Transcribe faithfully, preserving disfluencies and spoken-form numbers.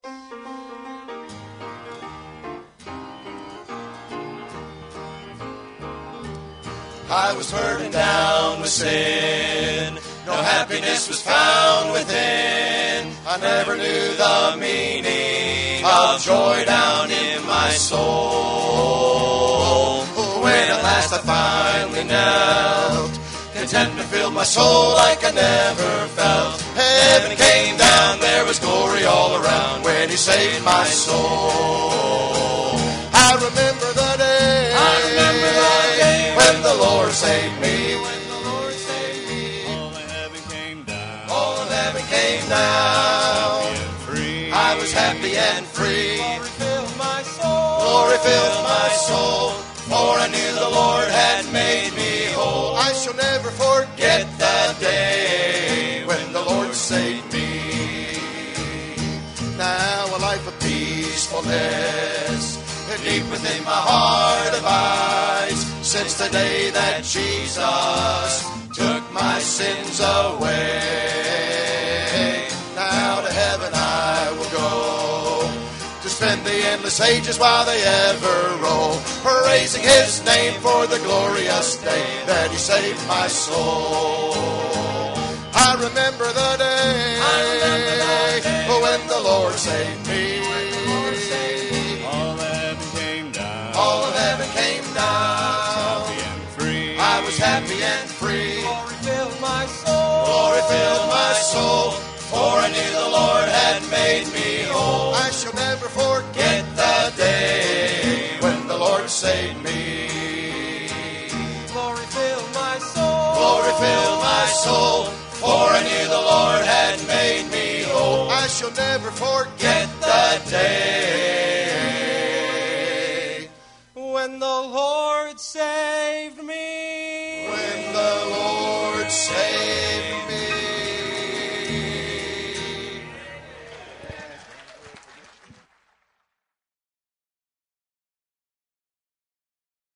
I was burdened down with sin. No happiness was found within. I never knew the meaning of joy down in my soul. When at last I finally knelt, content to fill my soul like I never felt. Heaven came down, there was glory all around when He saved my soul. I remember the day. I remember the day when the Lord saved me. When the Lord saved me, all of heaven came down. All of heaven came down. I was happy and free. Glory filled my soul. Glory filled my soul. For I knew the Lord had made me whole. I shall never forget that day when the Lord saved me. Now a life of peacefulness deep within my heart abides, since the day that Jesus took my sins away. Now to heaven I will go, to spend the endless ages while they ever roll, praising His name for the glorious day that He saved my soul. I remember the day, I remember the day when the Lord saved me. All of heaven came down. I was happy and free. Glory filled my soul. Glory filled my soul. For I knew the Lord had made me whole. I shall never forget the day when the Lord saved me. Glory filled my soul. Glory filled my soul. For I knew the Lord had made me whole. I shall never forget the day when the Lord saved me. When the Lord saved me.